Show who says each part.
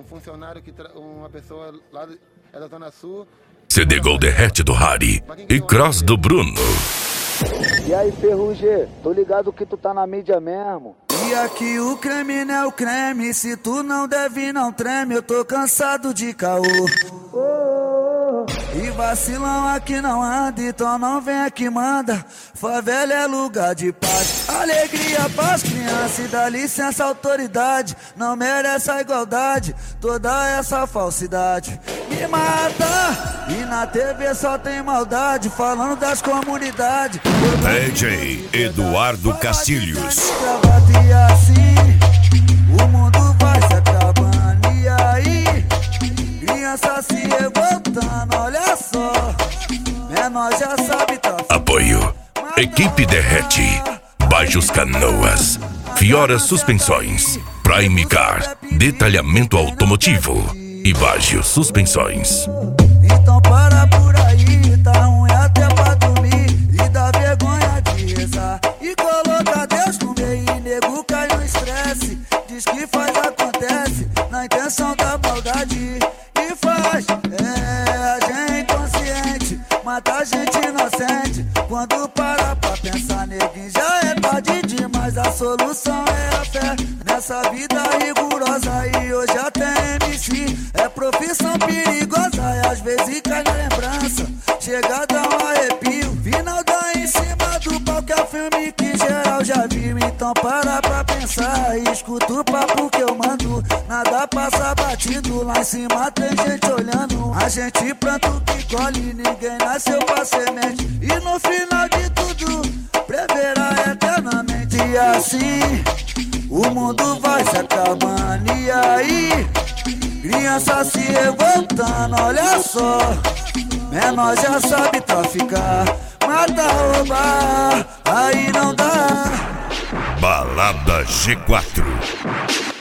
Speaker 1: funcionário, uma pessoa lá da Zona Sul.
Speaker 2: CD Gol derrete do Harry e Cross do Bruno.
Speaker 3: E aí, Ferrugem, tô ligado que tu tá na mídia mesmo.
Speaker 4: E aqui o creme não é o creme, se tu não deve não treme, eu tô cansado de caô. E vacilão aqui não anda, então não vem aqui manda. Favela é lugar de paz, alegria pras crianças e dá licença autoridade. Não merece a igualdade, toda essa falsidade me mata. E na TV só tem maldade, falando das comunidades.
Speaker 2: DJ Eduardo Castilhos.
Speaker 4: E assim, o mundo vai se acabando. E aí, criança se revoltando, olha só. Menor já sabe traficar.
Speaker 2: Apoio Equipe Derrete, Baixos Canoas, Fiora Suspensões, Prime Car, Detalhamento Automotivo e Baixos Suspensões.
Speaker 4: Então para por aí, tá ruim até pra dormir. E dá vergonha de rezar e coloca Deus no meio. E nego cai no estresse, diz que faz, acontece na intenção da maldade. E faz, a gente inconsciente, mata a gente inocente. Quando para pra pensar, neguinho, já é tarde demais. A solução é a fé nessa vida rigorosa. E hoje até MC é profissão perigosa. E às vezes cai na lembrança, chega a dar um arrepio. Final dá em cima do palco, é filme que geral já viu. Então para pra pensar e escuta o papo que eu mando. Nada passa batido, lá em cima tem gente olhando. A gente planta o que colhe, ninguém nasceu pra semente. E no final de tudo, preverá eternamente. E assim, o mundo vai se acabando. E aí, criança se revoltando, olha só. Menor já sabe traficar, mata, roubar, aí não dá.
Speaker 2: Balada G4.